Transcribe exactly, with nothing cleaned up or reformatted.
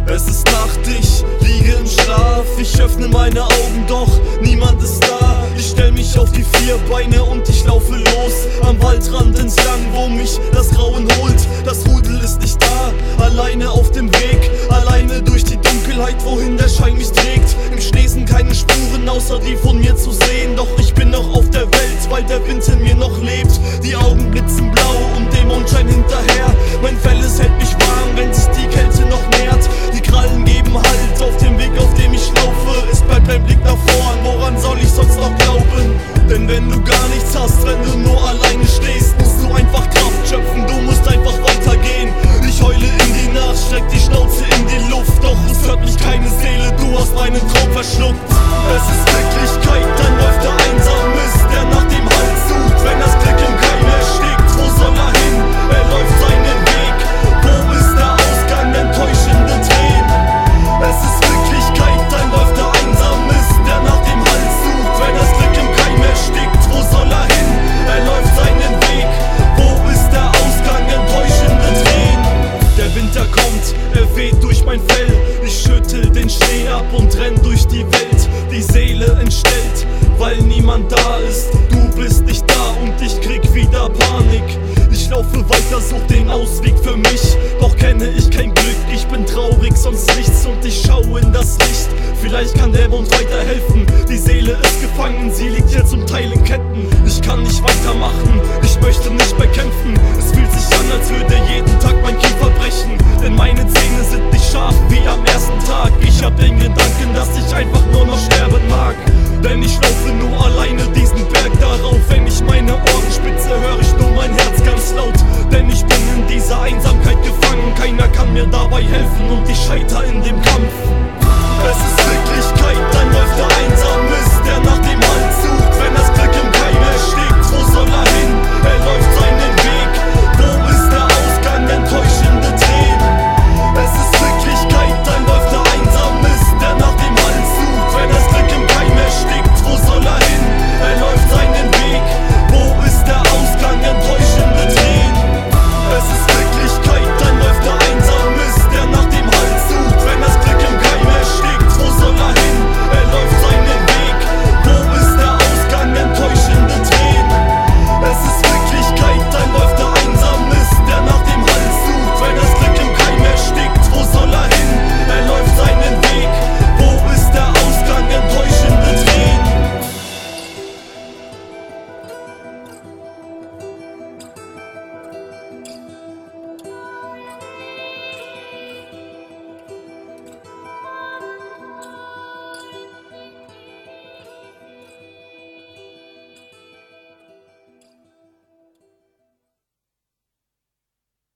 Es ist Nacht, ich liege im Schlaf. Ich öffne meine Augen, doch niemand ist da. Ich stell mich auf die vier Beine und ich laufe los am Waldrand entlang, wo mich das Grauen holt. Das Rudel ist nicht da, alleine auf dem Weg, alleine durch die Dunkelheit, wohin der Schein mich trägt. Im Schnee sind keine Spuren, außer die von mir zu sehen. Doch ich bin noch auf der Welt, weil der Wind in mir noch lebt. Die Augen blitzen blau und dem Mondschein hinterher. Mein Fell, es hält mich warm, wenn sich die Kälte noch nährt. Die Krallen geben Halt auf dem Weg, auf dem ich laufe. Es bleibt mein Blick nach vorn, woran soll ich sonst noch glauben? Denn wenn du gar nichts hast, wenn du nur alleine stehst, musst du einfach Kraft schöpfen, du musst einfach weitergehen. Ich heule in die Nacht, streck die Schnauze in die Luft, doch es hört mich keine Seele, du hast meinen Traum verschluckt. Es ist Wirklichkeit, dann läuft der einsam Mist, der nach dem Halt sucht, wenn das Glück im Keim erstickt. Wo soll er hin? Er läuft seinen Weg. Wo ist der Ausgang? Enttäuschende Tränen. Es ist Wirklichkeit, dann läuft der einsam Mist, der nach dem Halt sucht, wenn das Glück im Keim erstickt. Wo soll er hin? Er läuft seinen Weg. Wo ist der Ausgang? Enttäuschende Tränen. Der Winter kommt, er weht durch mein Fell. Ich schüttel den Schnee ab und renn durch die Welt. Die Seele entstellt, weil niemand da ist. Du bist nicht da und ich krieg wieder Panik. Ich laufe weiter, such den Ausweg für mich, doch kenne ich kein Glück. Ich bin traurig, sonst nichts und ich schaue in das Licht. Vielleicht kann der Mond weiterhelfen. Die Seele ist gefangen, sie liegt hier zum Teil in Ketten. Ich kann nicht weitermachen, ich möchte nicht mehr kämpfen. Es fühlt sich an, als würde jeden Tag mein Kiefer brechen, denn meine Zähne sind nicht scharf wie am ersten Tag. Ich hab den Gedanken, dass ich